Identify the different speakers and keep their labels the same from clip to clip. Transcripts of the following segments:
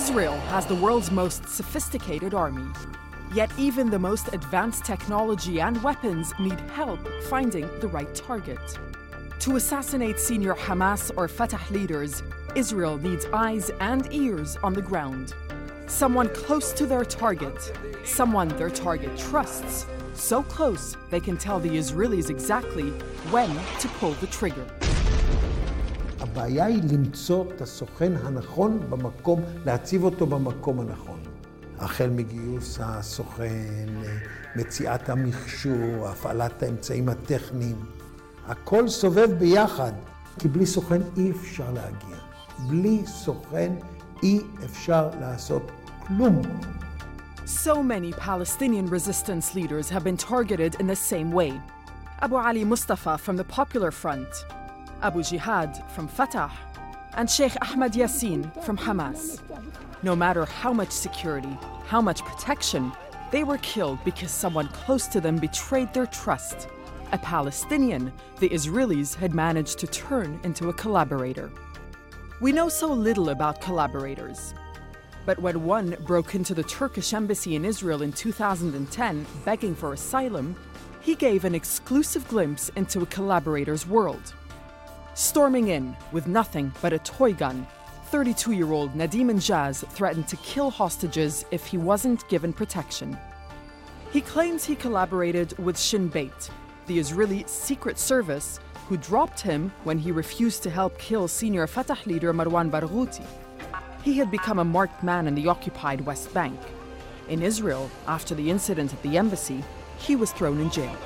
Speaker 1: Israel has the world's most sophisticated army. Yet even the most advanced technology and weapons need help finding the right target. To assassinate senior Hamas or Fatah leaders, Israel needs eyes and ears on the ground. Someone close to their target, someone their target trusts, so close they can tell the Israelis exactly when to pull the trigger.
Speaker 2: הבעיה היא למצוא את הסוכן הנכון במקום, להציב אותו במקום הנכון. החל מגיוס הסוכן, מציאת המכשור, הפעלת האמצעים הטכניים. הכל סובב ביחד, כי בלי סוכן אי אפשר להגיע. בלי סוכן אי אפשר לעשות כלום.
Speaker 1: So many Palestinian resistance leaders have been targeted in the same way. Abu Ali Mustafa from the Popular Front, Abu Jihad from Fatah, and Sheikh Ahmed Yassin from Hamas. No matter how much security, how much protection, they were killed because someone close to them betrayed their trust. A Palestinian the Israelis had managed to turn into a collaborator. We know so little about collaborators. But when one broke into the Turkish embassy in Israel in 2010 begging for asylum, he gave an exclusive glimpse into a collaborator's world. Storming in with nothing but a toy gun, 32-year-old Nadim Injaz threatened to kill hostages if he wasn't given protection. He claims he collaborated with Shin Bet, the Israeli secret service, who dropped him when he refused to help kill senior Fatah leader Marwan Barghouti. He had become a marked man in the occupied West Bank. In Israel, after the incident at the embassy, he was thrown in jail.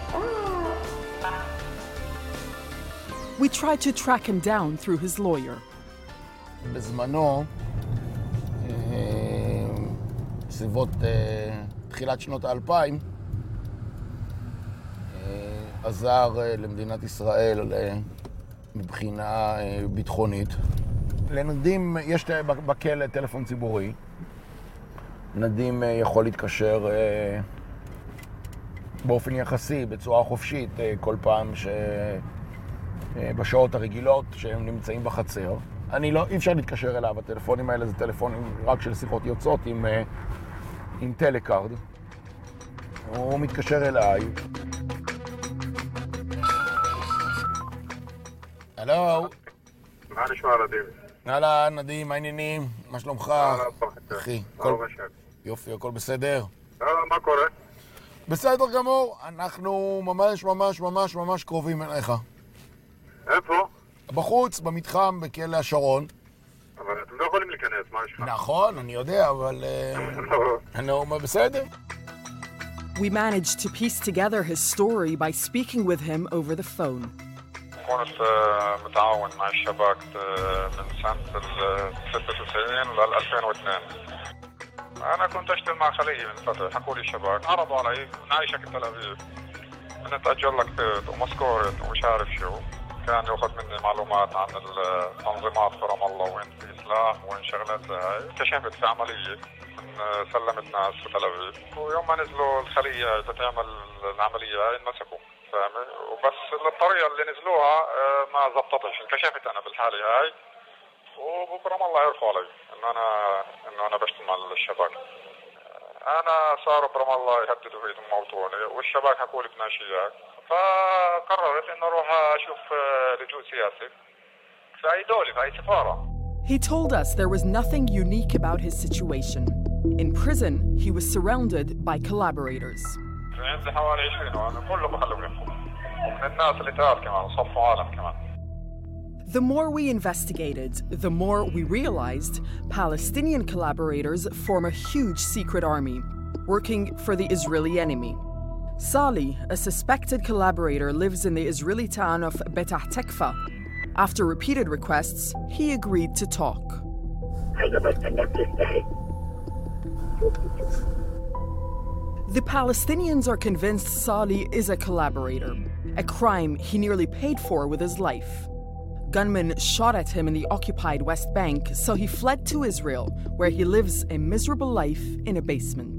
Speaker 1: We tried to track him down through his lawyer.
Speaker 3: בזמנו, סביבות תחילת שנות ה-2000, עזר למדינת ישראל מבחינה ביטחונית. לנדים יש בכלא טלפון ציבורי. נדים יכול להתקשר באופן יחסי, בצורה חופשית, כל פעם בשעות הרגילות שהם נמצאים בחצר. אי אפשר להתקשר אליו, הטלפונים האלה זה טלפונים רק של שיחות יוצאות עם טלקארד. הוא מתקשר אליי. הלו?
Speaker 4: מה נשמע נדים?
Speaker 3: אהלן, נדים, מה העניינים? מה שלומך? אחי, יופי, הכל בסדר?
Speaker 4: מה קורה?
Speaker 3: בסדר גמור, אנחנו ממש קרובים אליך.
Speaker 4: איפה?
Speaker 3: בחוץ, במתחם, בכלא השרון.
Speaker 4: אבל אתם לא יכולים להיכנס, מה יש לך?
Speaker 3: נכון, אני יודע, אבל... בסדר.
Speaker 1: We managed to piece together his story by speaking with him over the phone.
Speaker 5: كنت متعاون مع الشباك من سنة 96 لل 2002. أنا كنت أشتغل مع خلية من فترة، حكوا لي الشباك، عرضوا علي نعيشك تل أبيب، نتأجر لك بيت ومسكورة ومش عارف شو. كان يأخذ مني معلومات عن التنظيمات في رام الله وين في سلاح وين شغلات زي هاي. كشفت في عملية سلمت ناس في تل أبيب، ويوم ما نزلوا الخلية تتعمل العملية هاي انمسكوا. فاهمة؟ وبس الطريقة اللي نزلوها ما زبطتش، انكشفت أنا بالحالة هاي وبكرة الله يرفع علي إنه أنا بشتغل مع الشباك. أنا صاروا برام الله يهددوا فيه موتوني والشباك حكوا لي بناشياك، فقررت إنه أروح أشوف لجوء سياسي في أي دولة في أي سفارة.
Speaker 1: He told us there was nothing unique about his situation. In prison, he was surrounded by collaborators.
Speaker 5: عندي حوالي 20 وأنا كله بخلوا منهم ومن الناس اللي تعرف كمان وصفوا عالم كمان.
Speaker 1: The more we investigated, the more we realized Palestinian collaborators form a huge secret army, working for the Israeli enemy. Salih, a suspected collaborator, lives in the Israeli town of Betah Tekfa. After repeated requests, he agreed to talk. The Palestinians are convinced Salih is a collaborator, a crime he nearly paid for with his life. Gunmen shot at him in the occupied West Bank, so he fled to Israel, where he lives a miserable life in a basement.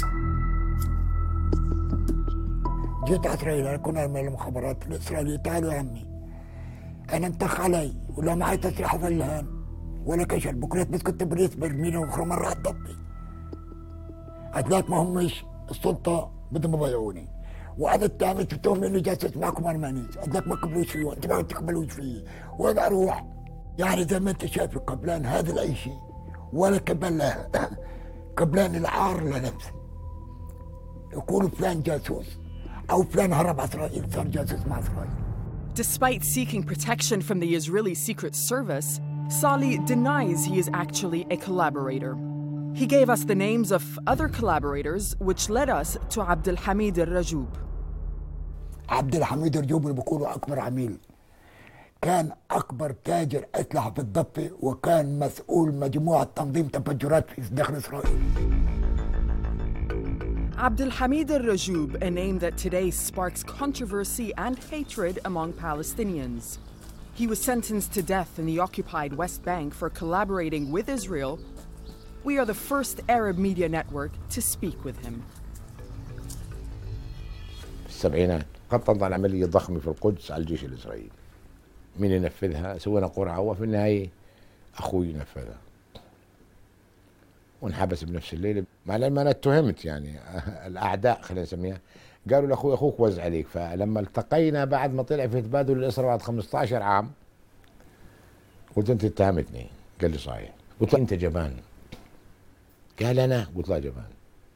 Speaker 6: جيت على إسرائيل، كنا من المخابرات الإسرائيلية، تعالوا يا عمي أنا انتخ علي ولا معي تسريح فلهان ولا كشل. بكرة بس كنت بريت برمينا وأخرى مرة على الضبي. هتلاقي ما همش السلطة بدهم يضيعوني. وهذا التهم شفتهم انه جالس معكم انا مانيش، هذاك ما قبلوش فيه وانت ما تقبلوش فيه، وانا اروح يعني زي ما انت شايف قبلان هذا لاي شيء ولا قبلان العار لنفسه. يقولوا فلان جاسوس او فلان هرب على اسرائيل صار جاسوس مع اسرائيل.
Speaker 1: Despite seeking protection from the Israeli Secret Service, Salih denies he is actually a collaborator. He gave us the names of other collaborators, which led us to Abdelhamid al-Rajoub.
Speaker 6: Abdelhamid al-Rajoub اللي بيقولوا أكبر عميل كان أكبر تاجر أسلحة في الضفة وكان مسؤول مجموعة تنظيم تفجيرات في داخل إسرائيل.
Speaker 1: Abdelhamid al-Rajoub, a name that today sparks controversy and hatred among Palestinians. He was sentenced to death in the occupied West Bank for collaborating with Israel. We are the first Arab media network to speak with him.
Speaker 7: في السبعينات خطط على عملية ضخمة في القدس على الجيش الإسرائيلي. مين ينفذها؟ سوينا قرعة وفي النهاية أخوي نفذها. وانحبس بنفس الليلة مع العلم أنا اتهمت يعني الأعداء خلينا نسميها قالوا لأخوي أخوك وزع عليك. فلما التقينا بعد ما طلع في تبادل الأسرى بعد 15 عام قلت أنت اتهمتني. قال لي صحيح. قلت له أنت جبان. قال أنا؟ قلت له جبان.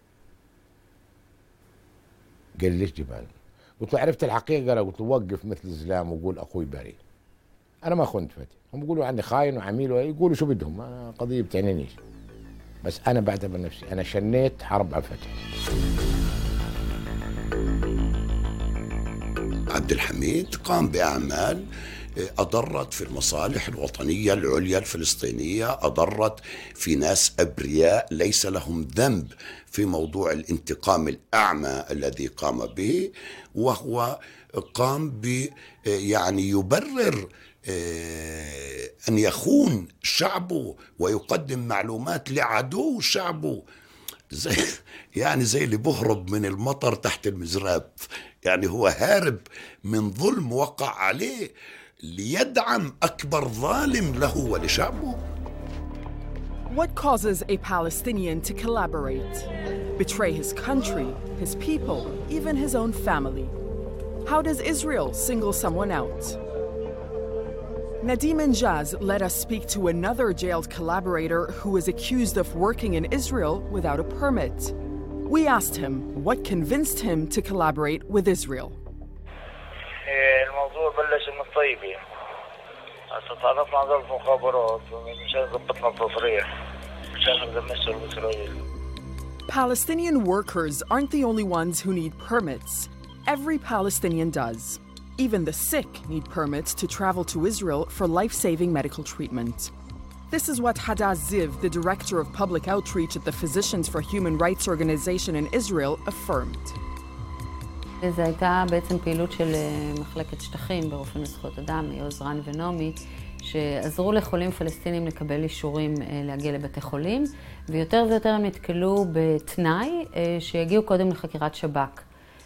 Speaker 7: قال لي ليش جبان؟ قلت له عرفت الحقيقة؟ قلت له وقف مثل الزلام وقول أخوي بريء. أنا ما خنت فتي، هم يقولوا عني خاين وعميل ويقولوا شو بدهم، أنا قضية بتعنينيش. بس أنا بعتبر نفسي أنا شنيت حرب على الفتح.
Speaker 8: عبد الحميد قام بأعمال أضرت في المصالح الوطنية العليا الفلسطينية، أضرت في ناس أبرياء ليس لهم ذنب في موضوع الانتقام الأعمى الذي قام به، وهو قام يعني يبرر أن يخون شعبه ويقدم معلومات لعدو شعبه، زي اللي بهرب من المطر تحت المزراب. يعني هو هارب من ظلم وقع عليه ليدعم أكبر ظالم له ولشعبه.
Speaker 1: What causes a Palestinian to collaborate, betray his country, his people, even his own family? How does Israel single someone out? Nadim Injaz let us speak to another jailed collaborator who is accused of working in Israel without a permit. We asked him what convinced him to collaborate with Israel.
Speaker 9: الموضوع بلش من الطيبة. تعرفنا على المخابرات ومشان ضبطنا التصريح مشان نقدر نشتغل بإسرائيل.
Speaker 1: Palestinian workers aren't the only ones who need permits. Every Palestinian does. Even the sick need permits to travel to Israel for life-saving medical treatment. This is what Hadass Ziv, the director of public outreach at the Physicians for Human Rights organization in Israel, affirmed.
Speaker 10: זו הייתה בעצם פעילות של מחלקת שטחים ברופאים לזכויות אדם, יעוז רן ונעמי, שעזרו לחולים פלסטינים לקבל אישורים להגיע לבתי חולים, ויותר ויותר הם נתקלו בתנאי שיגיעו קודם לחקירת שב"כ.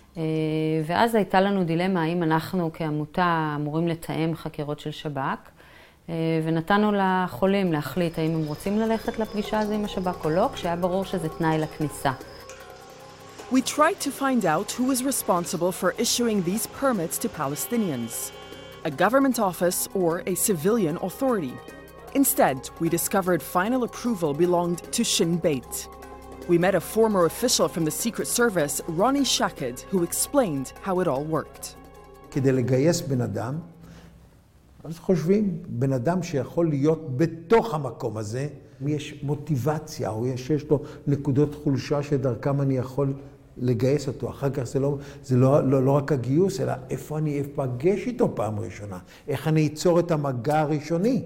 Speaker 10: ואז הייתה לנו דילמה האם אנחנו כעמותה אמורים לתאם חקירות של שב"כ, ונתנו לחולים להחליט האם הם רוצים ללכת לפגישה הזו עם השב"כ או לא, כשהיה ברור שזה תנאי לכניסה.
Speaker 1: We tried to find out who is responsible for issuing these permits to Palestinians, a government office or a civilian authority. Instead, we discovered final approval belonged to Shin Bet. We met a former official from the Secret Service, Ronnie Shaked, who explained how it all worked.
Speaker 2: כדי לגייס בן אדם, אז חושבים, בן אדם שיכול להיות בתוך המקום הזה, יש מוטיבציה, או יש לו נקודות חולשה שדרכם אני יכול לגייס אותו. אחר כך זה לא רק הגיוס, אלא איפה אני אפגש איתו פעם ראשונה, איך אני אצור את המגע הראשוני.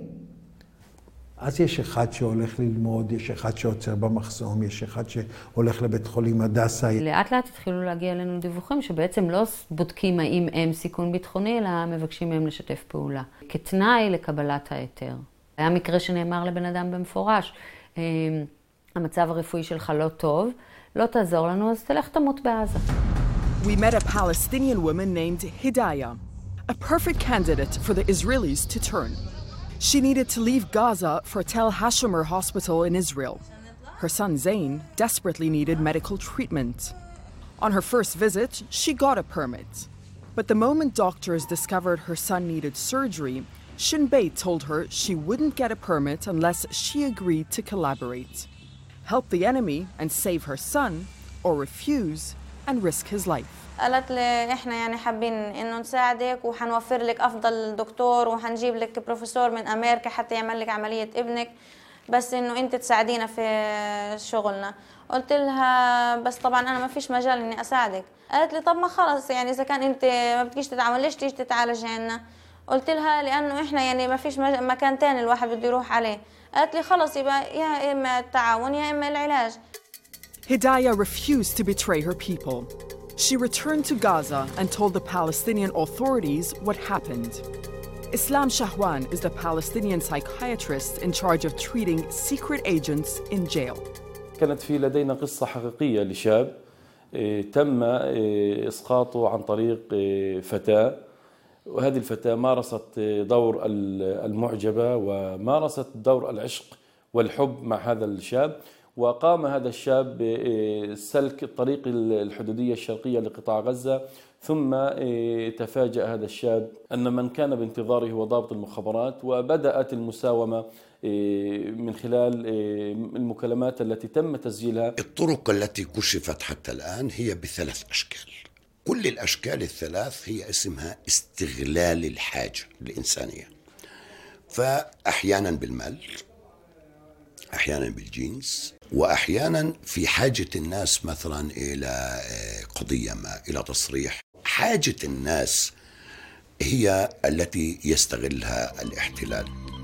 Speaker 2: אז יש אחד שהולך ללמוד, יש אחד שעוצר במחסום, יש אחד שהולך לבית חולים הדסה.
Speaker 10: לאט לאט התחילו להגיע אלינו דיווחים שבעצם לא בודקים האם הם סיכון ביטחוני, אלא מבקשים מהם לשתף פעולה. כתנאי לקבלת ההיתר. היה מקרה שנאמר לבן אדם במפורש, המצב הרפואי שלך לא טוב, לא תעזור לנו, אז תלך תמות בעזה.
Speaker 1: We met a Palestinian woman named Hidayah, a perfect candidate for the Israelis to turn. She needed to leave Gaza for Tel Hashomer Hospital in Israel. Her son Zain desperately needed medical treatment. On her first visit, she got a permit. But the moment doctors discovered her son needed surgery, Shin Bet told her she wouldn't get a permit unless she agreed to collaborate, help the enemy and save her son, or refuse and risk his life.
Speaker 11: قالت لي احنا يعني حابين انه نساعدك وحنوفر لك افضل دكتور وحنجيب لك بروفيسور من امريكا حتى يعمل لك عمليه ابنك، بس انه انت تساعدينا في شغلنا. قلت لها بس طبعا انا ما فيش مجال اني اساعدك. قالت لي طب ما خلص يعني اذا كان انت ما بدكيش تتعامل ليش تيجي تتعالج عنا؟ قلت لها لانه احنا يعني ما فيش مكان تاني الواحد بده يروح عليه. قالت لي خلص يبقى يا اما التعاون يا اما العلاج.
Speaker 1: Hidayah refused to betray her people. She returned to Gaza and told the Palestinian authorities what happened. Islam Shahwan is the Palestinian psychiatrist in charge of treating secret agents in jail.
Speaker 12: كانت في لدينا قصة حقيقية لشاب تم إسقاطه عن طريق فتاة، وهذه الفتاة مارست دور المعجبة ومارست دور العشق والحب مع هذا الشاب، وقام هذا الشاب بسلك الطريق الحدودية الشرقية لقطاع غزة، ثم تفاجأ هذا الشاب أن من كان بانتظاره هو ضابط المخابرات، وبدأت المساومة من خلال المكالمات التي تم تسجيلها.
Speaker 8: الطرق التي كشفت حتى الآن هي بثلاث أشكال، كل الأشكال الثلاث هي اسمها استغلال الحاجة الإنسانية، فأحيانا بالمال، أحيانا بالجنس، وأحيانا في حاجة الناس مثلا إلى قضية ما، إلى تصريح. حاجة الناس هي التي يستغلها الاحتلال.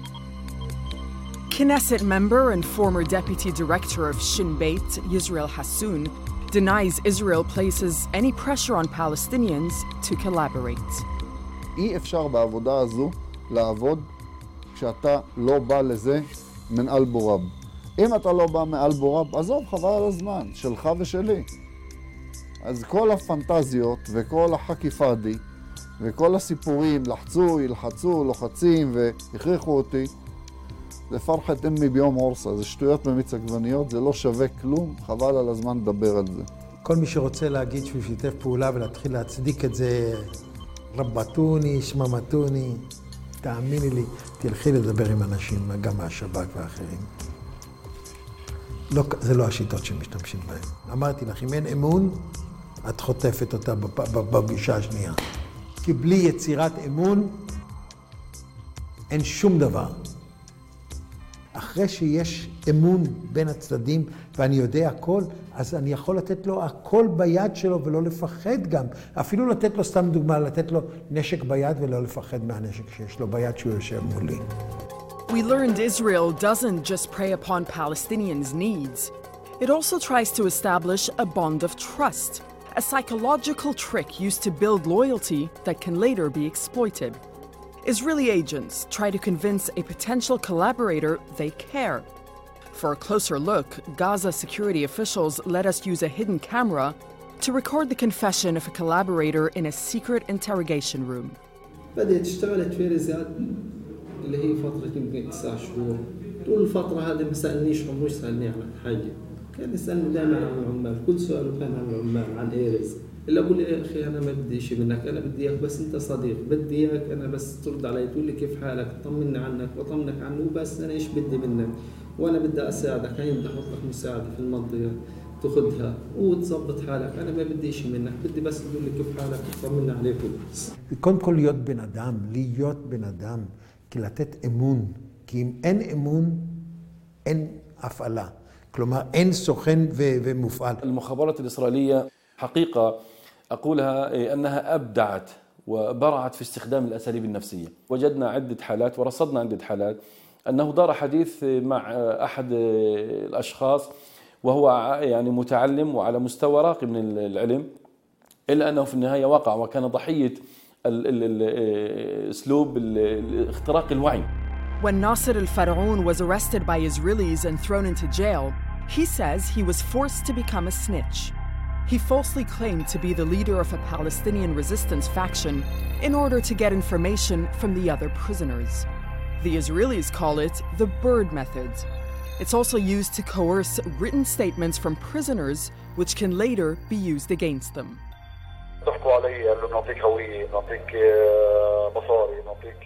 Speaker 1: Knesset member and former deputy director of Shin Bet, Yisrael Hassoun, denies Israel places any pressure on Palestinians to collaborate.
Speaker 13: אי אפשר בעבודה הזו לעבוד כשאתה לא בא לזה מן אלבורב. אם אתה לא בא מאלבורב, עזוב, חבל על הזמן, שלך ושלי. אז כל הפנטזיות וכל החקיפאדי וכל הסיפורים, לחצו, ילחצו, לוחצים והכריחו אותי, זה פרחת אמי ביום הורסה, זה שטויות במיץ עגבניות, זה לא שווה כלום, חבל על הזמן לדבר על זה.
Speaker 2: כל מי שרוצה להגיד שהוא שיתף פעולה ולהתחיל להצדיק את זה, רבטוני, שממתוני, תאמיני לי, תלכי לדבר עם אנשים, גם מהשב"כ ואחרים. לא, זה לא השיטות שמשתמשים בהן. אמרתי לך, אם אין אמון, את חוטפת אותה בפגישה השנייה. כי בלי יצירת אמון, אין שום דבר. אחרי שיש אמון בין הצדדים, ואני יודע הכל, אז אני יכול לתת לו הכל ביד שלו ולא לפחד גם. אפילו לתת לו, סתם דוגמה, לתת לו נשק ביד ולא לפחד מהנשק שיש לו ביד שהוא יושב מולי.
Speaker 1: We learned Israel doesn't just prey upon Palestinians' needs. It also tries to establish a bond of trust, a psychological trick used to build loyalty that can later be exploited. Israeli agents try to convince a potential collaborator they care. For a closer look, Gaza security officials let us use a hidden camera to record the confession of a collaborator in a secret interrogation room.
Speaker 14: بدأت اشتغلت في رزاد اللي هي فترة يمكن 9 شهور. طول الفترة هذه ما سألنيش عمره يسألني عن حاجة. كان يسألني دائما عن العمال، كل سؤاله كان عن العمال، عن إيرز. اللي أقول له يا أخي أنا ما بدي شيء منك، أنا بدي إياك بس أنت صديق، بدي إياك أنا بس ترد علي تقول لي كيف حالك، طمني عنك وطمنك عنه، وبس أنا إيش بدي منك، وأنا بدي أساعدك، هاي بدي أحط لك مساعدة في المنطقة تاخذها وتظبط حالك، أنا ما بدي شيء منك، بدي بس تقول لي كيف حالك وطمني عليك وبس.
Speaker 2: קודם כל להיות בן אדם, כי לתת אמון, כי אם אין אמון, אין הפעלה. כלומר, אין סוכן ומופעל.
Speaker 12: المخابرات الإسرائيلية حقيقة أقولها أنها أبدعت وبرعت في استخدام الأساليب النفسية. وجدنا عدة حالات ورصدنا عدة حالات أنه دار حديث مع أحد الأشخاص وهو يعني متعلم وعلى مستوى راقي من العلم، إلا أنه في النهاية وقع وكان ضحية أسلوب اختراق الوعي.
Speaker 1: When Nasser al-Faraoun was arrested by Israelis and thrown into jail, he says he was forced to become a snitch. He falsely claimed to be the leader of a Palestinian resistance faction in order to get information from the other prisoners. The Israelis call it the bird method. It's also used to coerce written statements from prisoners, which can later be used against them.
Speaker 15: ضحكوا علي قالوا نعطيك هوية، نعطيك مصاري، نعطيك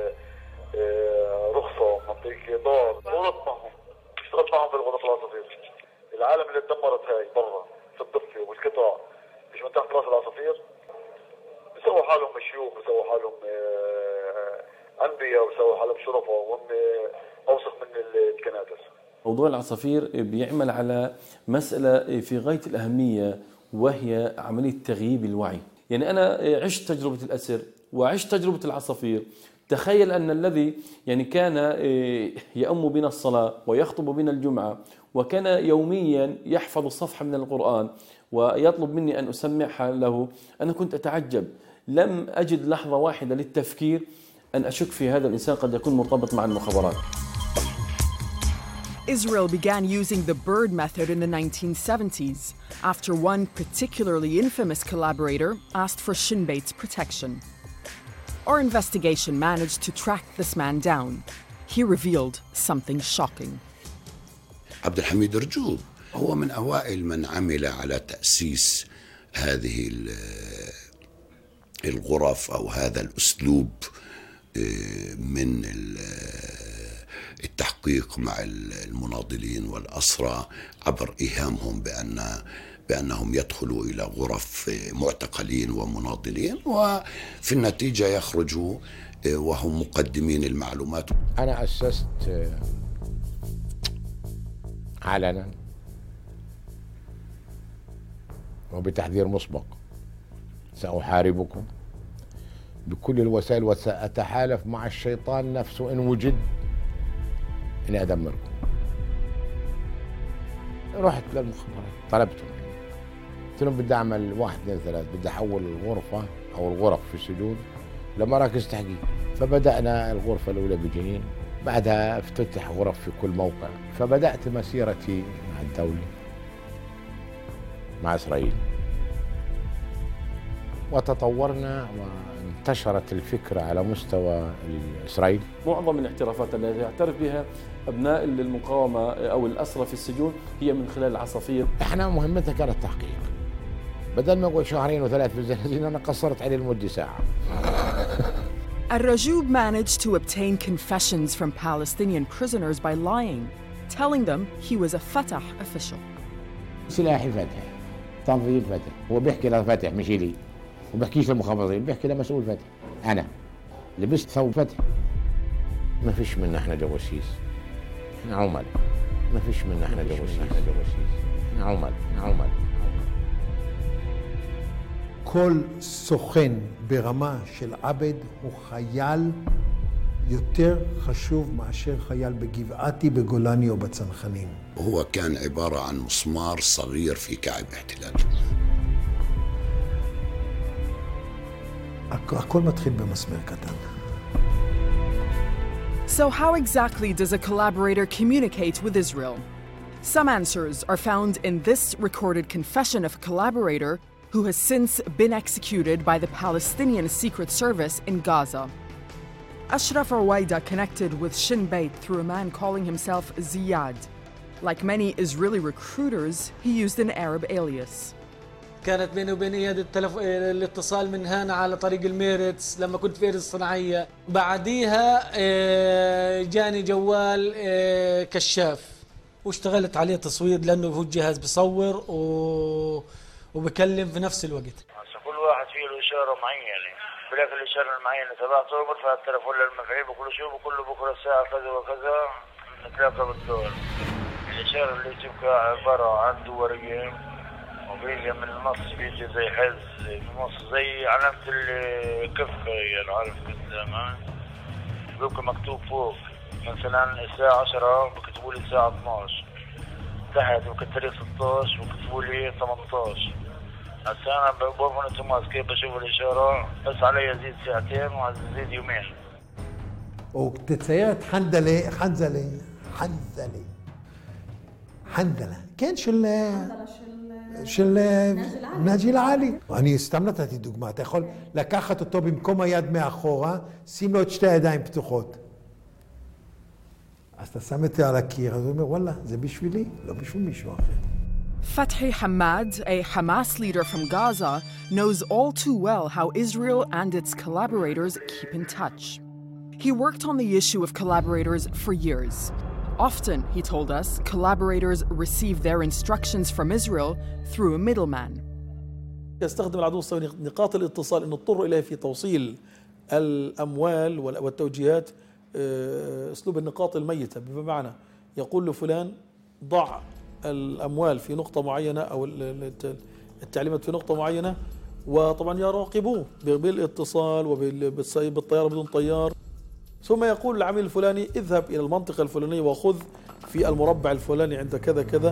Speaker 15: رخصة، نعطيك دار. غلط معهم، اشتغلت معهم بالغرف العصافير. العالم اللي اتدمرت هاي برا في الضفة والقطاع مش من تحت راس العصافير. بيسووا حالهم مشيوخ، بيسووا حالهم أنبياء، وبيسووا حالهم شرفاء، وهم أوسخ من الكنادس.
Speaker 12: موضوع العصافير بيعمل على مسألة في غاية الأهمية، وهي عملية تغييب الوعي. يعني أنا عشت تجربة الأسر وعشت تجربة العصافير. تخيل أن الذي يعني كان يؤم بنا الصلاة ويخطب بنا الجمعة وكان يوميا يحفظ صفحة من القرآن ويطلب مني أن أسمعها له، أنا كنت أتعجب، لم أجد لحظة واحدة للتفكير أن أشك في هذا الإنسان قد يكون مرتبط مع المخابرات.
Speaker 1: Israel began using the bird method in the 1970s after one particularly infamous collaborator asked for Shin Bet's protection. Our investigation managed to track this man down. He revealed something shocking.
Speaker 8: عبد الحميد رجوب هو من أوائل من عمل على تأسيس هذه الغرف أو هذا الأسلوب من التحقيق مع المناضلين والأسرى عبر إيهامهم بأنهم يدخلوا إلى غرف معتقلين ومناضلين، وفي النتيجة يخرجوا وهم مقدمين المعلومات.
Speaker 7: أنا أسست علنا وبتحذير مسبق سأحاربكم بكل الوسائل وسأتحالف مع الشيطان نفسه إن وجد إني أدمركم. رحت للمخابرات طلبتهم، قلت لهم بدي أعمل 1 2 3، بدي أحول الغرفة أو الغرف في السجون لمراكز تحقيق. فبدأنا الغرفة الأولى بجنين، بعدها افتتح غرف في كل موقع. فبدأت مسيرتي مع الدولة مع إسرائيل، وتطورنا وانتشرت الفكرة على مستوى إسرائيل.
Speaker 12: معظم الاعترافات التي يعترف بها أبناء المقاومة أو الأسرى في السجون هي من خلال العصافير.
Speaker 7: احنا مهمتنا كانت التحقيق، بدل ما أقول 2 و3 في الزنازين أنا قصرت عليه لمدة ساعة.
Speaker 1: Al-Rajoub managed to obtain confessions from Palestinian prisoners by lying, telling them he was a Fatah official.
Speaker 7: سلاحي فتح، تنظيم فتح، هو بيحكي لفتح مش لي، وبحكيش للمخابرين، بيحكي لمسؤول فتح. أنا لبست ثوب فتح. ما فيش منا احنا جواسيس، احنا عمل. ما فيش منا احنا جواسيس، احنا عمل.
Speaker 2: כל סוכן ברמה של עבד הוא חייל יותר חשוב מאשר חייל בגבעתי, בגולני או בצנחנים.
Speaker 8: هو كان عبارة عن مسمار صغير في كعب احتلال.
Speaker 2: הכל מתחיל במסמר קטן.
Speaker 1: So how exactly does a collaborator communicate with Israel? Some answers are found in this recorded confession of a collaborator who has since been executed by the Palestinian Secret Service in Gaza. Ashraf Arwaida connected with Shin Bet through a man calling himself Ziyad. Like many Israeli recruiters, he used an Arab alias.
Speaker 16: كانت بيني وبين اياد الاتصال من هنا على طريق الميرتس لما كنت في ايرز الصناعيه. بعديها جاني جوال كشاف واشتغلت عليه تصوير لانه هو الجهاز بيصور وبكلم في نفس الوقت.
Speaker 9: كل واحد فيه له اشاره معينه، بلاقي الاشاره المعينه تبعته برفع التليفون للمفعول بكل شيء بقول له بكره الساعه كذا وكذا نتلاقى بالدور. الاشاره اللي تبقى عباره عن ورقه وبيجي من النص بيجي زي حز نص زي علامة الكفة، يعني عارف قدام بيبقى مكتوب فوق مثلا الساعة 10 بكتبوا لي الساعة 12، تحت بكتب التاريخ 16 وكتبوا لي 18. هسا أنا بوقف توماس كيف بشوف الإشارة بس علي يزيد 2 ساعة ويزيد 2 يومين.
Speaker 2: وتتصيرت حنظلة كان של נאג'י אל-עלי. אני סתם נתתי דוגמה, אתה יכול לקחת אותו במקום היד מאחורה, שים לו את 2 ידיים פתוחות. אז אתה שם את זה על הקיר, אז הוא אומר, וואלה, זה בשבילי, לא בשביל מישהו אחר.
Speaker 1: Fathi Hamad, a Hamas leader from Gaza, knows all too well how Israel and its collaborators keep in touch. He worked on the issue of collaborators for years. Often, he told us, collaborators receive their instructions from Israel through a middleman.
Speaker 17: يستخدم العدو الصهيوني نقاط الاتصال أن اضطر إليه في توصيل الأموال والتوجيهات أسلوب النقاط الميتة، بمعنى يقول لفلان ضع الأموال في نقطة معينة أو التعليمات في نقطة معينة، وطبعا يراقبوه بالاتصال وبالطيارة بدون طيار، ثم يقول العميل الفلاني اذهب إلى المنطقة الفلانية وخذ في المربع الفلاني عند كذا كذا.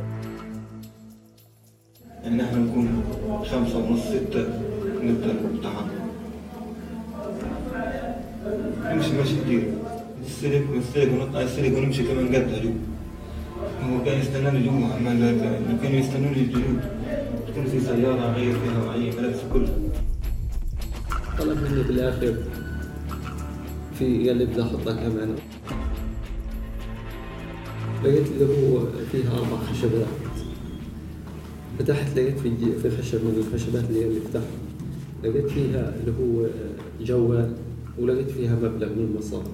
Speaker 18: إن احنا نكون 5:30 6 نبدأ الامتحان، نمشي ماشي كتير، السلك ونطلع السلك ونمشي كمان قدها جوا. هو كان يستناني جوا، عمال كانوا يستنوني الجنود، تكون في سيارة غير فيها معي ملابس كلها.
Speaker 14: طلب مني بالآخر في قال لي بدي أحط لك أمانة. لقيت اللي هو فيها 4 خشبات. فتحت لقيت في خشب من الخشبات اللي فتحها، لقيت فيها اللي هو جوال، ولقيت فيها مبلغ من المصاري.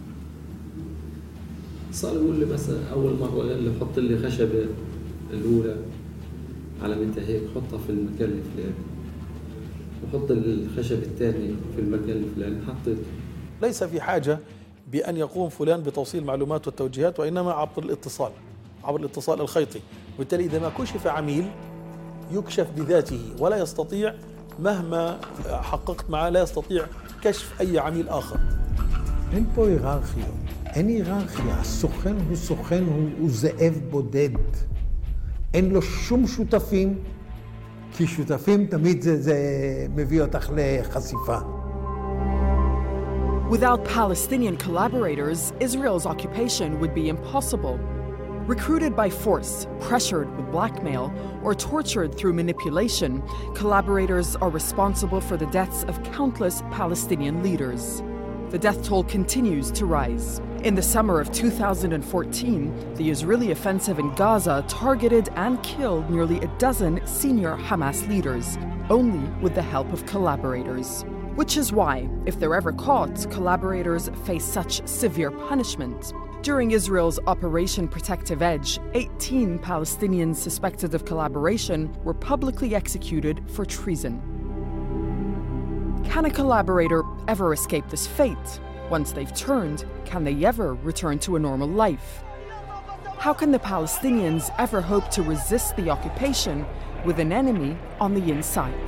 Speaker 14: صار يقول لي بس أول مرة قال لي حط لي خشبة الأولى على متى هيك، حطها في المكان الفلاني، وحط الخشب الثاني في المكان الفلاني، حطيته.
Speaker 17: ليس في حاجة بأن يقوم فلان بتوصيل المعلومات والتوجيهات، وإنما عبر الاتصال الخيطي. وبالتالي إذا ما كشف عميل يكشف بذاته، ولا يستطيع مهما حققت معه لا يستطيع كشف أي عميل آخر.
Speaker 2: אין פה היררכיות, אין היררכיה, הסוכן הוא סוכן, הוא זאב בודד. אין לו שום שותפים, כי שותפים תמיד זה מביא אותך לחשיפה.
Speaker 1: Without Palestinian collaborators, Israel's occupation would be impossible. Recruited by force, pressured with blackmail, or tortured through manipulation, collaborators are responsible for the deaths of countless Palestinian leaders. The death toll continues to rise. In the summer of 2014, the Israeli offensive in Gaza targeted and killed nearly a dozen senior Hamas leaders, only with the help of collaborators. Which is why, if they're ever caught, collaborators face such severe punishment. During Israel's Operation Protective Edge, 18 Palestinians suspected of collaboration were publicly executed for treason. Can a collaborator ever escape this fate? Once they've turned, can they ever return to a normal life? How can the Palestinians ever hope to resist the occupation with an enemy on the inside?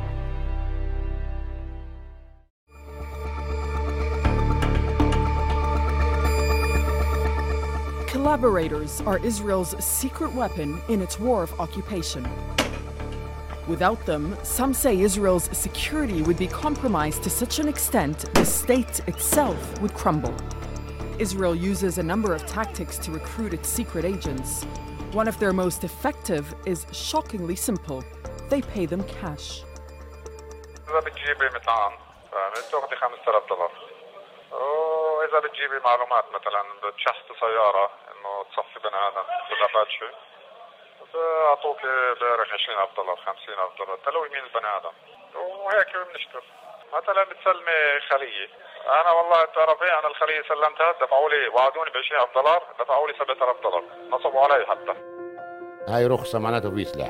Speaker 1: Collaborators are Israel's secret weapon in its war of occupation. Without them, some say Israel's security would be compromised to such an extent the state itself would crumble. Israel uses a number of tactics to recruit its secret agents. One of their most effective is shockingly simple. They pay them cash.
Speaker 5: إذا بتجيبي مطعم بتاخدي $5,000، وإذا بتجيبي معلومات مثلا بتشحطي سيارة إنه تصفي بني آدم بغابات شيء، أعطوك بعرف $20,000 $50,000 تلو يمين البني آدم، وهيك بنشتغل. مثلا بتسلمي خلية، أنا والله تعرفي أنا الخلية سلمتها دفعوا لي، وعدوني $20,000 دفعوا لي $7,000، نصبوا علي حتى.
Speaker 7: هاي رخصة معناته في سلاح.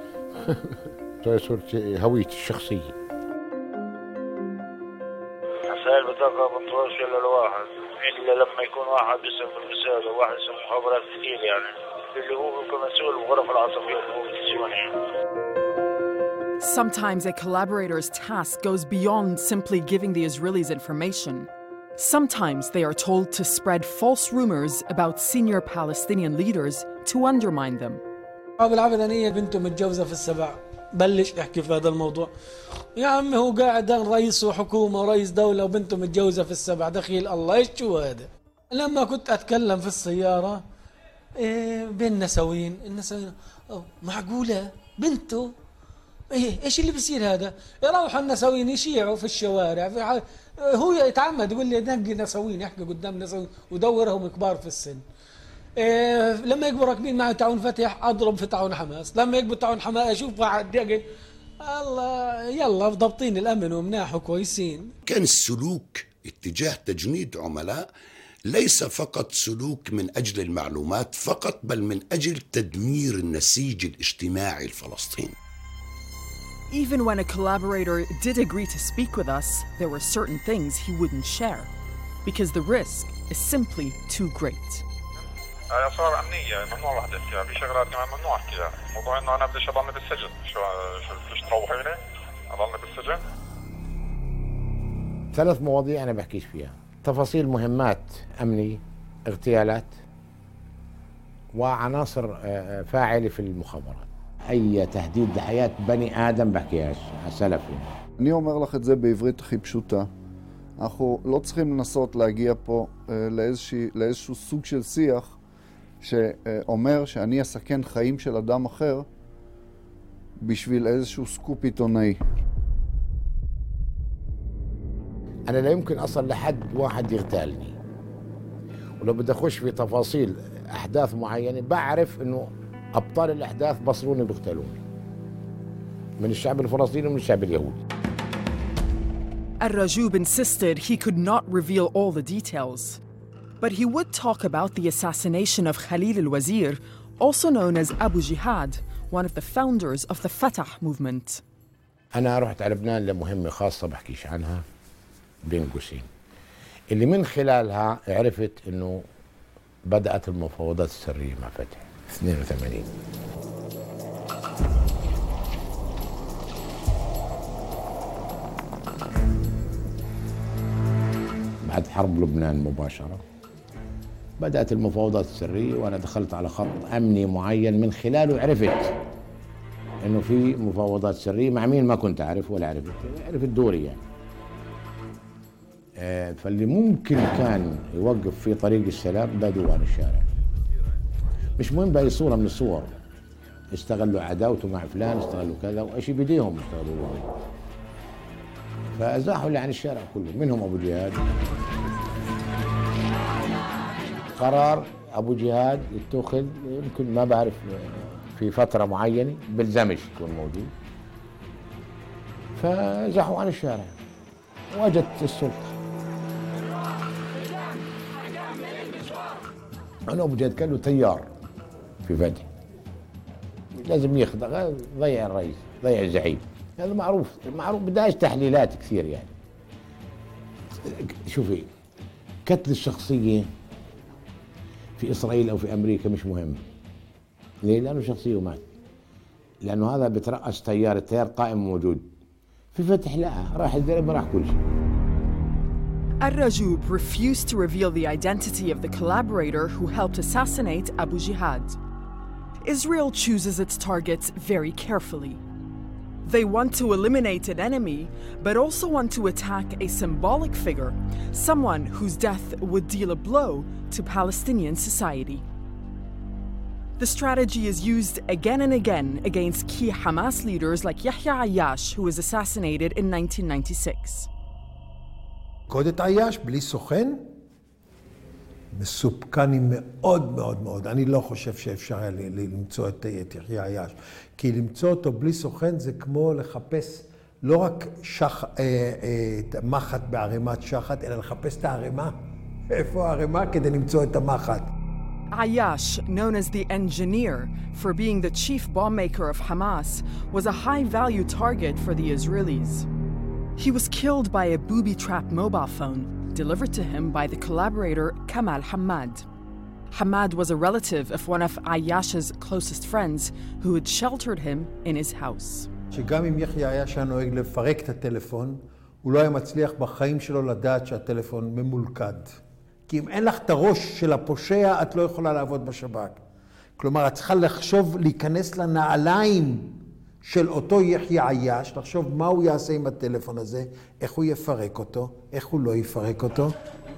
Speaker 7: صرت هويتي الشخصية.
Speaker 9: مسائل البطاقة بنطوش إلا الواحد، إلا لما يكون واحد باسم المساعدة وواحد اسم مخابرات كثير، يعني اللي هو كمسؤول غرف العصفية هو بالسجون يعني.
Speaker 1: Sometimes a collaborator's task goes beyond simply giving the Israelis information. Sometimes they are told to spread false rumors about senior Palestinian leaders to undermine them.
Speaker 16: أبو العبدانية بنته متجوزة في السبع، بلش يحكي في هذا الموضوع. يا عمي هو قاعد رئيس وحكومة ورئيس دولة وبنته متجوزة في السبع، دخيل الله ايش شو هذا؟ لما كنت أتكلم في السيارة بين نسوين، النسوين معقولة بنته؟ ايش اللي بيصير هذا؟ يروح النسوين يشيعوا في الشوارع، هو يتعمد يقول لي نقي نسوين، يحكي قدام نسوين ودورهم كبار في السن. لما يكبروا راكبين معه تعاون فتح اضرب في تعاون حماس، لما يكبر تعاون حماس اشوف واحد يقول الله يلا ضابطين الامن ومناح وكويسين.
Speaker 8: كان السلوك اتجاه تجنيد عملاء ليس فقط سلوك من أجل المعلومات فقط، بل من أجل تدمير النسيج الاجتماعي الفلسطيني.
Speaker 1: Even when a collaborator did agree to speak with us, there were certain things he wouldn't share, because the risk is simply too great.
Speaker 5: أسرار أمنية ممنوع واحد يحكيها، بشغلات كمان ممنوع أحكيها، موضوع إنه أنا بديش أضلني بالسجن، شو تروحيني؟ أضلني بالسجن؟
Speaker 7: 3 مواضيع أنا بحكيش فيها، تفاصيل مهمات أمني، اغتيالات، وعناصر فاعلة في المخابرات. أي تهديد لحياة بني آدم بحكيهاش سلفي.
Speaker 13: אני אומר לך את זה בעברית הכי פשוטה. אנחנו לא צריכים לנסות להגיע פה לאיזשהו סוג של שיח שאומר שאני אסכן חיים של אדם אחר בשביל איזשהו סקופ עיתונאי.
Speaker 7: أنا لا يمكن أصل لحد واحد يغتالني، ولو بدي أخش في تفاصيل أحداث معينة بعرف إنه أبطال الأحداث بصروني بيغتالوني من الشعب الفلسطيني ومن الشعب اليهودي.
Speaker 1: Al-Rajub insisted he could not reveal all the details, but he would talk about the assassination of Khalil al-Wazir, also known as Abu Jihad, one of the founders of the Fatah movement.
Speaker 7: أنا رحت على لبنان لمهمة خاصة بحكيش عنها بين قوسين، اللي من خلالها عرفت إنه بدأت المفاوضات السرية مع فتح 82. بعد حرب لبنان مباشرة بدأت المفاوضات السرية، وأنا دخلت على خط أمني معين من خلاله عرفت إنه في مفاوضات سرية مع مين ما كنت أعرف ولا عرفت دوري يعني. فاللي ممكن كان يوقف في طريق السلام ده دوار الشارع، مش مهم بأي صورة من الصور. استغلوا عداوته مع فلان، استغلوا كذا، وإيش بديهم يشتغلوا له، فأزاحوا اللي عن الشارع كله، منهم أبو جهاد. قرار أبو جهاد يتخذ يمكن ما بعرف في فترة معينة بلزمش يكون موجود، فزحوا عن الشارع وجدت السلطة. أنا أبو جهاد كان له تيار في فتح، لازم يخضع، ضيع الرئيس، ضيع الزعيم، هذا معروف بداش تحليلات كثير يعني. شوفي، قتل الشخصية في إسرائيل أو في أمريكا مش مهم. ليه؟ لأنه شخصية ومات، لأنه هذا بترأس تيار، التيار قائم موجود. في فتح لا، راح الزلمة راح كل شيء.
Speaker 1: Al-Rajub refused to reveal the identity of the collaborator who helped assassinate Abu Jihad. Israel chooses its targets very carefully. They want to eliminate an enemy, but also want to attack a symbolic figure, someone whose death would deal a blow to Palestinian society. The strategy is used again and again against key Hamas leaders like Yahya Ayyash, who was assassinated in 1996.
Speaker 2: קודת עייש בלי סוכן מסופקני מאוד מאוד מאוד. אני לא חושב שאפשר היה למצוא את יחיא עייש, כי למצוא אותו בלי סוכן זה כמו לחפש לא רק מחט בערימת שחת, אלא לחפש את הערימה. איפה הערימה כדי למצוא את המחט?
Speaker 1: Ayyash, known as the engineer for being the chief bomb maker of Hamas, was a high-value target for the Israelis. He was killed by a booby-trapped mobile phone delivered to him by the collaborator Kamal Hamad. Hamad was a relative of one of Ayyash's closest friends who had sheltered him in his house.
Speaker 2: שגם אם יחיא עייש היה נוהג לפרק את הטלפון, הוא לא היה מצליח בחיים שלו לדעת שהטלפון ממולכד. כי אם אין לך את הראש של הפושע, את לא יכולה לעבוד בשב"כ. כלומר, את צריכה לחשוב, להיכנס לנעליים של אותו יחיא עייש, לחשוב מה הוא יעשה עם הטלפון הזה, איך הוא יפרק אותו, איך הוא לא יפרק אותו.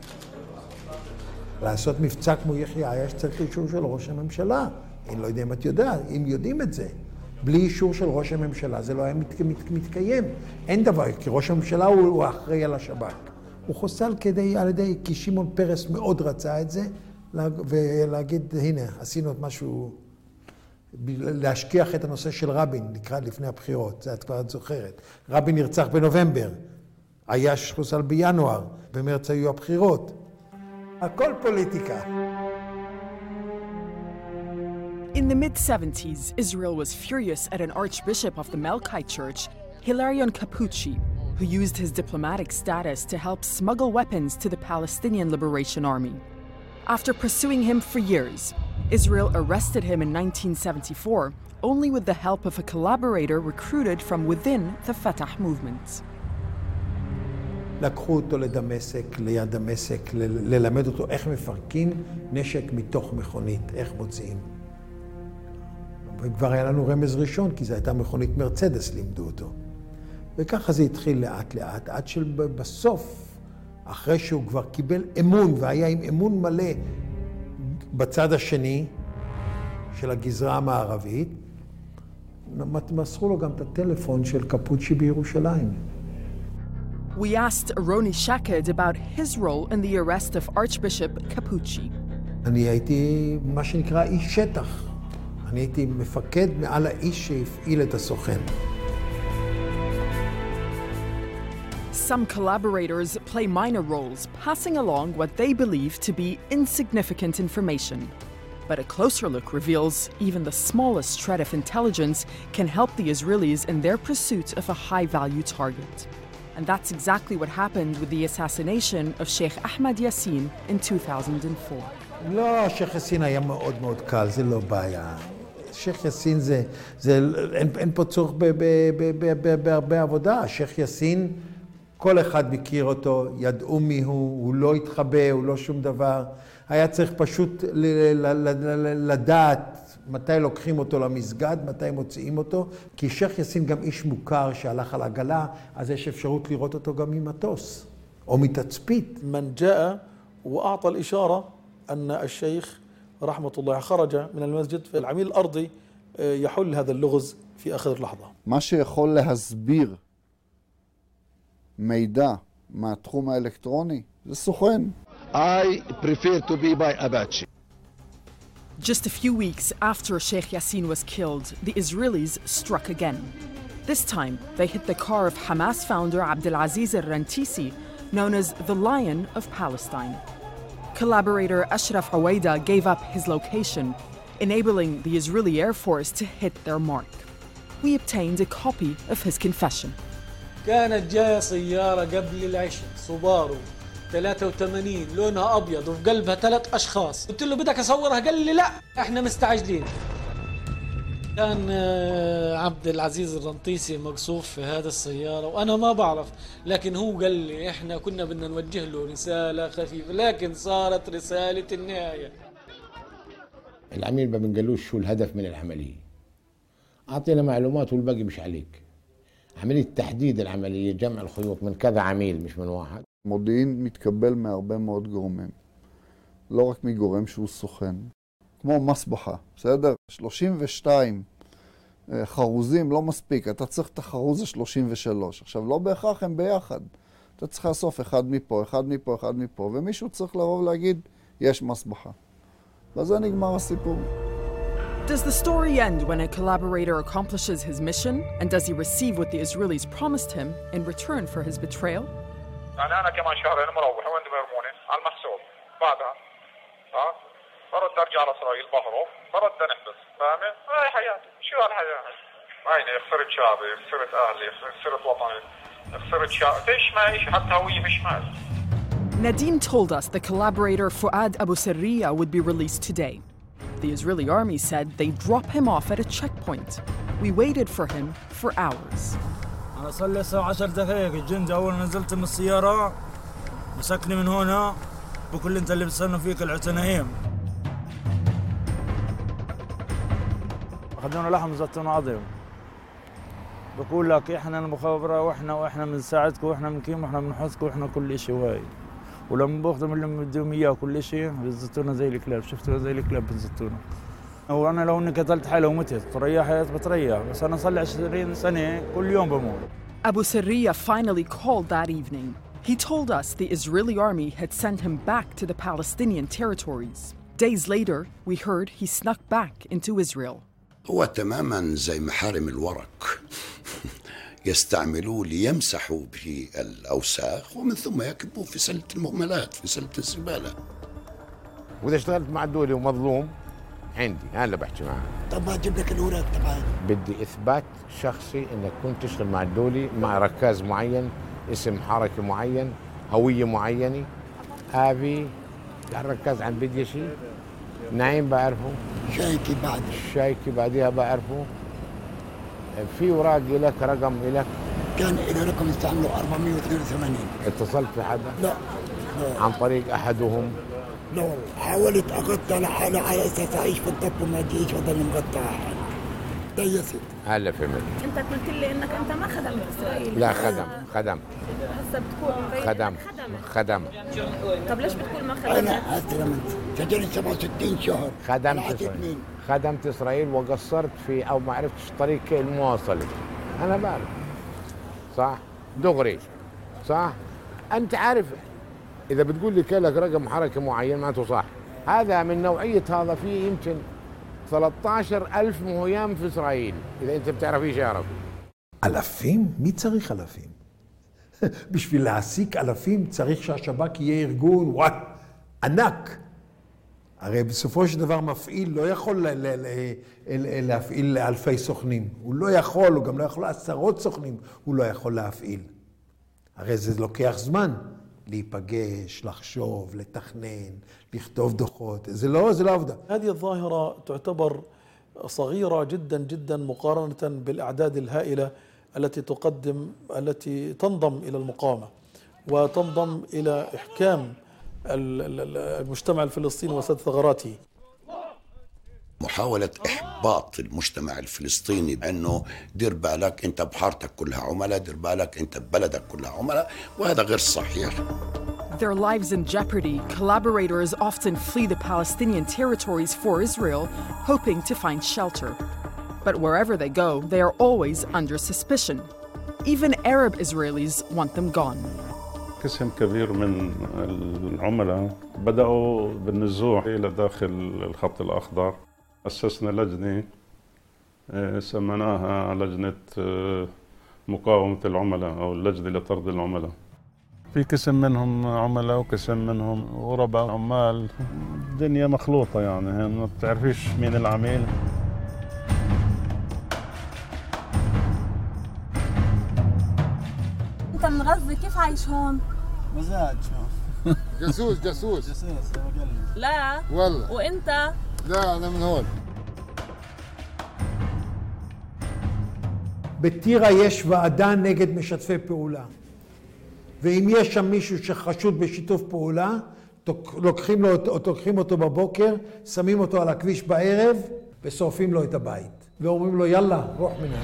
Speaker 2: לעשות מבצע כמו יחיא עייש צריך אישור של ראש הממשלה. אני לא יודע אם את יודעת, אם יודעים את זה. בלי אישור של ראש הממשלה זה לא היה מתקיים. אין דבר, כי ראש הממשלה הוא אחראי על השב"כ. הוא חוסל כי שמעון פרס מאוד רצה את זה, ולהגיד, הנה, עשינו את משהו, להשכיח את הנושא של רבין לקראת לפני הבחירות, זה את כבר זוכרת. רבין נרצח בנובמבר, היה חוסל בינואר, במרץ היו הבחירות. הכל פוליטיקה.
Speaker 1: In the mid-70s, Israel was furious at an archbishop of the Melkite Church, Hilarion Capucci, who used his diplomatic status to help smuggle weapons to the Palestinian Liberation Army. After pursuing him for years, Israel arrested him in 1974, only with the help of a collaborator recruited from within the Fatah movement.
Speaker 2: לקחו אותו לדמשק, ליד דמשק, ללמד אותו איך מפרקים נשק מתוך מכונית, איך מוציאים. וכבר היה לנו רמז ראשון, כי זו הייתה מכונית מרצדס, לימדו אותו. וככה זה התחיל לאט לאט, עד שבסוף, אחרי שהוא כבר קיבל אמון, והיה עם אמון מלא בצד השני של הגזרה המערבית, מסרו לו גם את הטלפון של קפוצ'י בירושלים.
Speaker 1: We asked Roni Shaked about his role in the arrest of Archbishop Capucci.
Speaker 2: אני הייתי מה שנקרא איש שטח. אני הייתי מפקד מעל האיש שהפעיל את הסוכן.
Speaker 1: Some collaborators play minor roles, passing along what they believe to be insignificant information. But a closer look reveals even the smallest shred of intelligence can help the Israelis in their pursuit of a high-value target. And that's exactly what happened with the assassination of Sheikh Ahmed Yassin in 2004.
Speaker 2: לא, שייח יאסין היה מאוד מאוד קל, זה לא בעיה. שייח יאסין אין פה צורך בהרבה עבודה. שייח יאסין, כל אחד מכיר אותו, ידעו מי הוא לא התחבא, הוא לא שום דבר. היה צריך פשוט לדעת מתי לוקחים אותו למסגד, מתי מוציאים אותו, כי שייח יאסין גם איש מוכר שהלך על עגלה, אז יש אפשרות לראות אותו גם ממטוס, או מתצפית.
Speaker 17: من جاء وأعطى الإشارة أن الشيخ رحمة الله خرج من المسجد فالعميل الأرضي يحل هذا اللغز في آخر لحظة.
Speaker 13: מה שיכול להסביר מידע מהתחום האלקטרוני זה סוכן.
Speaker 19: I prefer to be by Apache.
Speaker 1: Just a few weeks after Sheikh Yassin was killed, the Israelis struck again. This time, they hit the car of Hamas founder Abdelaziz al-Rantisi, known as the Lion of Palestine. Collaborator Ashraf Awaida gave up his location, enabling the Israeli Air Force to hit their mark. We obtained a copy of his confession.
Speaker 16: كانت جاية سيارة قبل العشاء سوبارو 83 لونها أبيض وفي قلبها 3 أشخاص. قلت له بدك أصورها؟ قال لي لا إحنا مستعجلين. كان عبد العزيز الرنطيسي مقصوف في هذا السيارة وأنا ما بعرف، لكن هو قال لي إحنا كنا بدنا نوجه له رسالة خفيفة، لكن صارت رسالة النهاية.
Speaker 7: العميل ما بنقلوش شو الهدف من العملية، أعطينا معلومات والباقي مش عليك. عملية تحديد العملية، جمع الخيوط من كذا عميل مش من واحد.
Speaker 13: מודיעין מתקבל מהרבה מאוד גורמים, לא רק מגורם שהוא סוכן. כמו מסבחה, בסדר? 32 חרוזים לא מספיק, אתה צריך את החרוז ה-33. עכשיו, לא בהכרח הם ביחד. אתה צריך לאסוף אחד מפה, אחד מפה, אחד מפה, ומישהו צריך לבוא ולהגיד, יש מסבחה. וזה נגמר הסיפור.
Speaker 1: Does the story end when a collaborator accomplishes his mission? And does he receive what the Israelis promised him in return for his betrayal?
Speaker 5: يعني أنا كمان شهرين مروح وين بيرموني على المحسوب بعدها برد أرجع على إسرائيل بهرب برد نحبس فاهمة؟ هاي حياتي شو هالحياة؟ عيني خسرت شعبي خسرت أهلي خسرت وطني خسرت شعبي فيش معي حتى هوية مش معي.
Speaker 1: Nadim told us the collaborator Fuad Abu Sarriya would be released today. The Israeli army said they'd drop him off at a checkpoint. We waited for him for hours.
Speaker 20: أنا صار لي ساعة 10 دقائق الجندي أول نزلت من السيارة مسكني من هنا بكل أنت اللي بتستنوا فيك العتنايم. أخذونا لحم زيتون عظيم. بقول لك إحنا المخابرة وإحنا بنساعدكم وإحنا بنقيم وإحنا بنحثكم وإحنا كل شيء وهاي. ولما باخذوا من اللي بدهم إياه كل شيء بيزتونا زي الكلاب، شفتوا زي الكلاب بيزتونا. هو أنا لو إني قتلت حالي ومتت تريح حياة بتريح، بس أنا صار لي 20 سنة كل يوم بموت.
Speaker 1: Abu Sarriya finally called that evening. He told us the Israeli army had sent him back to the Palestinian territories. Days later, we heard he snuck back into Israel.
Speaker 8: هو تماما زي محارم الورق يستعملوه ليمسحوا به الأوساخ ومن ثم يكبوا في سلة المهملات، في سلة الزبالة.
Speaker 7: وإذا اشتغلت مع الدولي ومظلوم عندي، أنا اللي بحكي معاه.
Speaker 6: طب ما أجيب لك الأوراق تبعي.
Speaker 7: بدي إثبات شخصي إنك كنت تشتغل مع الدولي مع ركاز معين، اسم حركة معين، هوية معينة. أبي الركاز عن بدي شيء، نعيم بعرفه،
Speaker 6: شايكي بعد
Speaker 7: الشايكي بعدها بعرفه، في اوراق لك، رقم لك،
Speaker 6: كان له رقم استعمله 482.
Speaker 7: اتصلت في حدا؟
Speaker 6: لا.
Speaker 7: عن طريق احدهم؟
Speaker 6: لا والله، حاولت اغطي على حالي على اساس اعيش في الضب وما اجيش واضل مغطى على حالي. ديست.
Speaker 7: هلا فهمت.
Speaker 21: انت قلت لي انك انت ما خدمت اسرائيل.
Speaker 7: لا خدم.
Speaker 21: هسه بتكون
Speaker 7: خدم.
Speaker 21: طب ليش بتقول ما خدمت؟
Speaker 6: انا هسه لما سجلت 67 شهر
Speaker 7: خدمت اسرائيل وقصرت في او ما عرفتش طريق المواصله. انا بعرف. صح؟ دغري. صح؟ انت عارف اذا بتقول لي لك رقم حركه معين معناته صح. هذا من نوعيه، هذا فيه يمكن 13,000 مهيام في اسرائيل، اذا انت بتعرفيش اعرف.
Speaker 2: אלפים? מי צריך אלפים? בשביל להעסיק אלפים צריך שהשב"כ יהיה ארגון ענק. הרי בסופו של דבר מפעיל לא יכול להפעיל אלפי סוכנים. הוא לא יכול, הוא גם לא יכול עשרות סוכנים, הוא לא יכול להפעיל. הרי זה לוקח זמן. להיפגש, לחשוב, לתכנן, לכתוב דוחות. זה לא עבודה.
Speaker 17: هذه الظاهرة تعتبر صغيرة جدا جدا مقارنة بالأعداد الهائلة التي تنضم إلى المقاومة وتنضم إلى إحكام المجتمع الفلسطيني وسد ثغراته.
Speaker 8: محاولة إحباط المجتمع الفلسطيني بأنه دير بالك أنت بحارتك كلها عملاء، دير بالك أنت ببلدك كلها عملاء، وهذا غير صحيح.
Speaker 1: Their lives in jeopardy, collaborators often flee the Palestinian territories for Israel, hoping to find shelter. But wherever they go, they are always under suspicion. Even Arab Israelis want them gone.
Speaker 22: قسم كبير من العملاء بدأوا بالنزوح إلى داخل الخط الأخضر. أسسنا لجنة سميناها لجنة مقاومة العملاء أو اللجنة لطرد العملاء. في قسم منهم عملاء وقسم منهم غرباء عمال. الدنيا مخلوطة يعني، ما بتعرفيش مين العميل.
Speaker 21: انت من غزة، كيف عايش هون؟
Speaker 23: مزاج. جاسوس
Speaker 21: لا
Speaker 23: والله.
Speaker 21: وانت؟
Speaker 23: لا انا من هون.
Speaker 2: בטירה יש ועדה נגד משתפי פעולה. ואם יש שם מישהו שחשוד בשיתוף פעולה, לוקחים אותו בבוקר, שמים אותו על הכביש בערב, ושורפים לו את הבית. ואומרים לו, יאללה, רוח מנהל.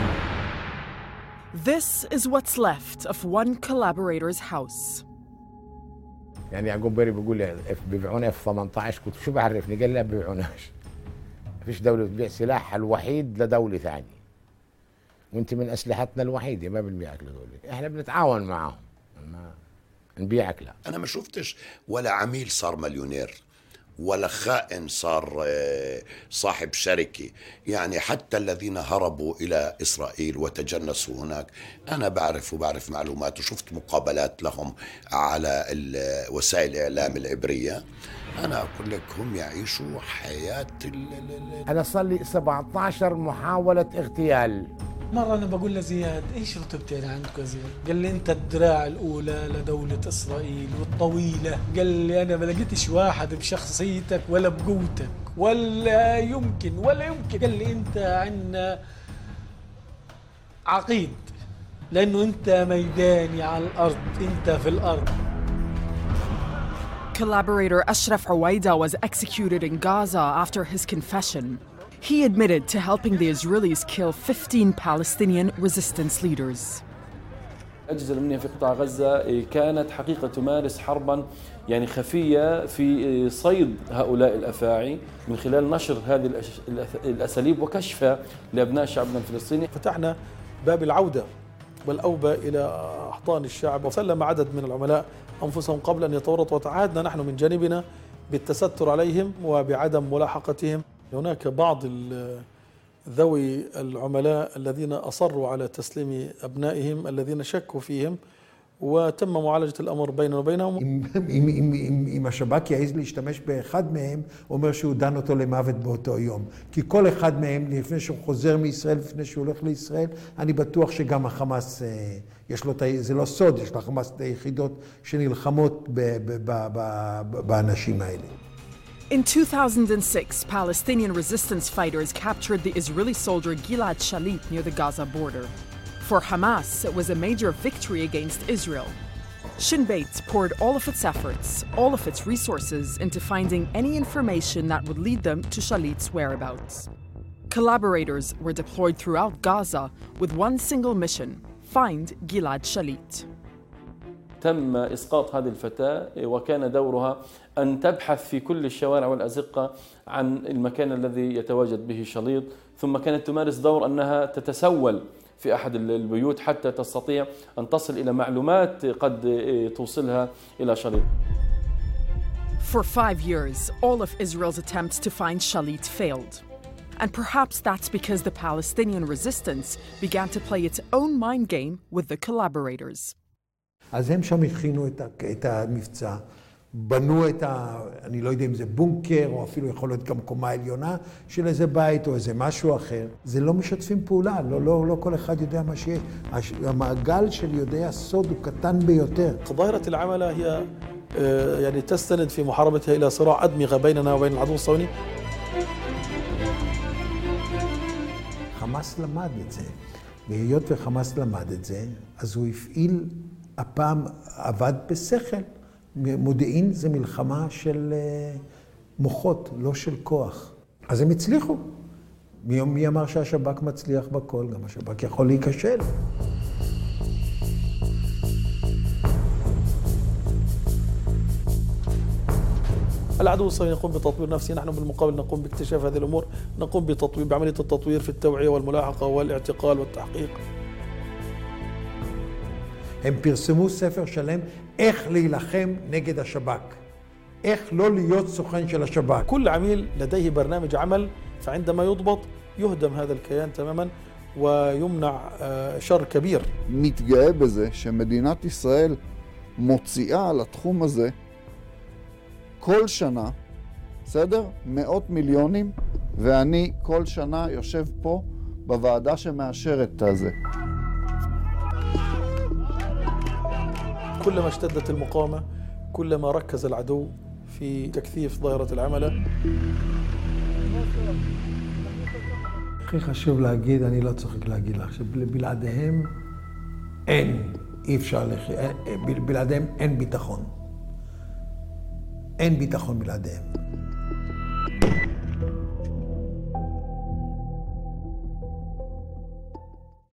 Speaker 1: This is what's left of one collaborator's house.
Speaker 7: يعني يعقوب بري بيقول لي بيبيعون F-18، كنت شو بعرفني؟ قال لا بيبيعوناش. فيش دولة بتبيع سلاحها الوحيد لدولة ثانية. وانت من اسلحتنا الوحيدة، ما بنبيعك لدولة، احنا بنتعاون معهم. ما نبيعك لا.
Speaker 8: انا ما شفتش ولا عميل صار مليونير ولا خائن صار صاحب شركة. يعني حتى الذين هربوا إلى إسرائيل وتجنسوا هناك أنا بعرف معلومات، وشفت مقابلات لهم على وسائل الإعلام العبرية. أنا أقول لك هم يعيشوا حياة
Speaker 7: أنا صار لي 17 محاولة اغتيال.
Speaker 16: مرة أنا بقول لزياد إيش رتبتي أنا عندك يا زياد؟ قال لي أنت الدراع الأولى لدولة إسرائيل والطويلة. قال لي أنا ما لقيتش واحد بشخصيتك ولا بقوتك ولا يمكن. قال لي أنت عنا عقيد، لأنه أنت ميداني على الأرض، أنت في الأرض.
Speaker 1: Collaborator Ashraf Uwaida was executed in Gaza after his confession. He admitted to helping the Israelis kill 15 Palestinian resistance leaders.
Speaker 12: الأجهزة الأمنية في قطاع غزة كانت حقيقة تمارس حربا يعني خفية في صيد هؤلاء الأفاعي من خلال نشر هذه الأساليب وكشفها لأبناء شعبنا الفلسطيني.
Speaker 17: فتحنا باب العودة والأوبة إلى أحضان الشعب، وسلم عدد من العملاء أنفسهم قبل أن يتورطوا، وتعهدنا نحن من جانبنا بالتستر عليهم وبعدم ملاحقتهم. هناك بعض ذوي العملاء الذين أصروا على تسليم أبنائهم الذين شكوا فيهم، وتم معالجة الأمر بيننا وبينهم.
Speaker 2: אם השב"כ יעז להשתמש באחד מהם, אומר שהוא דן אותו למוות באותו יום. כי כל אחד מהם, לפני שהוא חוזר מישראל, לפני שהוא הולך לישראל, אני בטוח שגם החמאס, יש לו, זה לא סוד, יש לחמאס את היחידות שנלחמות באנשים האלה.
Speaker 1: In 2006, Palestinian resistance fighters captured the Israeli soldier Gilad Shalit near the Gaza border. For Hamas, it was a major victory against Israel. Shin Bet poured all of its efforts, all of its resources into finding any information that would lead them to Shalit's whereabouts. Collaborators were deployed throughout Gaza with one single mission: find Gilad Shalit.
Speaker 12: تم إسقاط هذه الفتاة، وكان دورها أن تبحث في كل الشوارع والأزقة عن المكان الذي يتواجد به شليط، ثم كانت تمارس دور أنها تتسول في أحد البيوت حتى تستطيع أن تصل إلى معلومات قد توصلها إلى شليط.
Speaker 1: For 5 years, all of Israel's attempts to find Shalit failed. And perhaps that's because the Palestinian resistance began to play its own mind game with the collaborators.
Speaker 2: אז הם שם הכינו את המבצע, בנו אני לא יודע אם זה בונקר, או אפילו יכול להיות גם קומה עליונה של איזה בית או איזה משהו אחר. זה לא משתפים פעולה, לא כל אחד יודע מה שיש. המעגל של יודעי הסוד הוא קטן ביותר.
Speaker 17: ظاهرة العمالة هي يعني تستند في محاربتها إلى صراع أدمغة بيننا وبين العدو الصهيوني.
Speaker 2: חמאס למד את זה. והיות וחמאס למד את זה, אז הוא הפעיל, הפעם עבד בשכל. מודיעין זה מלחמה של מוחות, לא של כוח. אז הם הצליחו. מי אמר שהשב"כ מצליח בכל? גם השב"כ יכול להיכשל.
Speaker 17: العدو الصهيوني يقوم بتطوير نفسي، نحن بالمقابل نقوم باكتشاف هذه الأمور، نقوم بعملية التطوير في التوعية والملاحقة والاعتقال والتحقيق.
Speaker 2: הם פרסמו ספר שלם איך להילחם נגד השב"כ. איך לא להיות סוכן של השב"כ.
Speaker 17: كل عميل لديه برنامج عمل، فعندما يضبط يهدم هذا الكيان تماما ويمنع شر كبير.
Speaker 13: מתגאה בזה שמדינת ישראל מוציאה על התחום הזה כל שנה, בסדר? 100 מיליונים, ואני כל שנה יושב פה בוועדה שמאשרת את זה.
Speaker 17: كلما اشتدت المقاومة كلما ركز العدو في تكثيف ظاهرة العملة.
Speaker 2: הכי חשוב להגיד, אני לא צוחק להגיד לך, שבלעדיהם אי אפשר בלעדיהם אין ביטחון. אין ביטחון בלעדיהם.